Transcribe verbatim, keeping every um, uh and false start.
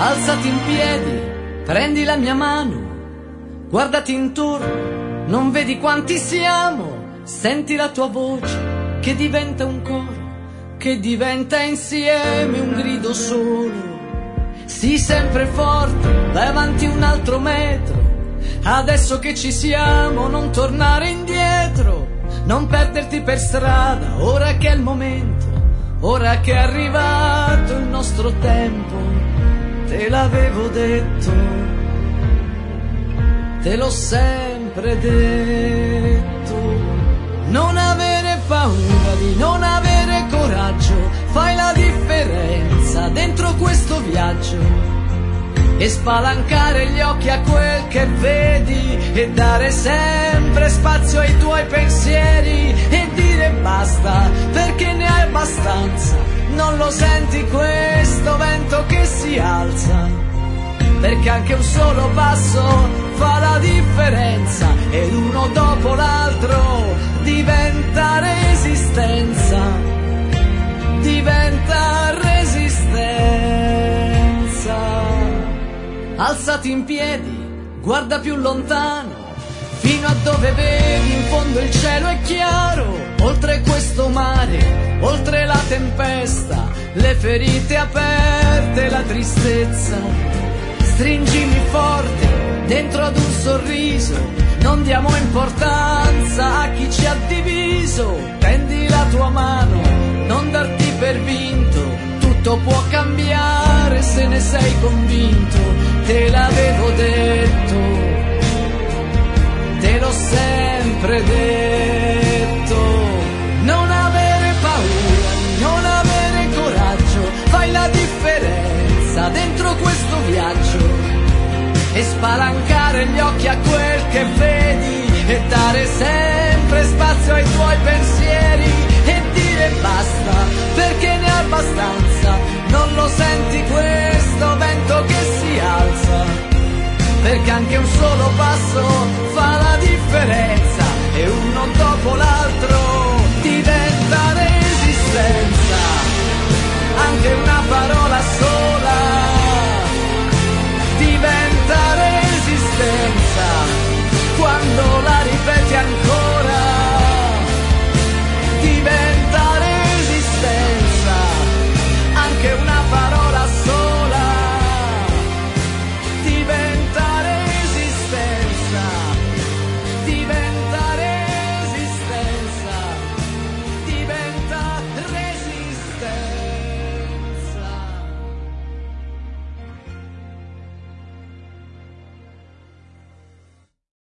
Alzati in piedi, prendi la mia mano, guardati intorno, non vedi quanti siamo, senti la tua voce che diventa un coro, che diventa insieme un grido solo. Sii sempre forte, vai avanti un altro metro, adesso che ci siamo non tornare indietro, non perderti per strada, ora che è il momento, ora che è arrivato il nostro tempo. Te l'avevo detto, te l'ho sempre detto. Non avere paura di non avere coraggio, fai la differenza dentro questo viaggio. E spalancare gli occhi a quel che vedi e dare sempre spazio ai tuoi pensieri e dire basta, perché ne hai abbastanza. Non lo senti questo vento che si alza? Perché anche un solo passo fa la differenza ed uno dopo l'altro diventa resistenza, diventa resistenza. Alzati in piedi, guarda più lontano, fino a dove vedi in fondo il cielo è chiaro. Oltre questo mare, oltre la tempesta, le ferite aperte, la tristezza. Stringimi forte dentro ad un sorriso, non diamo importanza a chi ci ha diviso. Tendi la tua mano, non darti per vinto, tutto può cambiare se ne sei convinto. Te l'avevo detto, te l'ho sempre detto. Non avere paura, non avere coraggio, fai la differenza dentro questo viaggio e spalancare gli occhi a quel che vedi.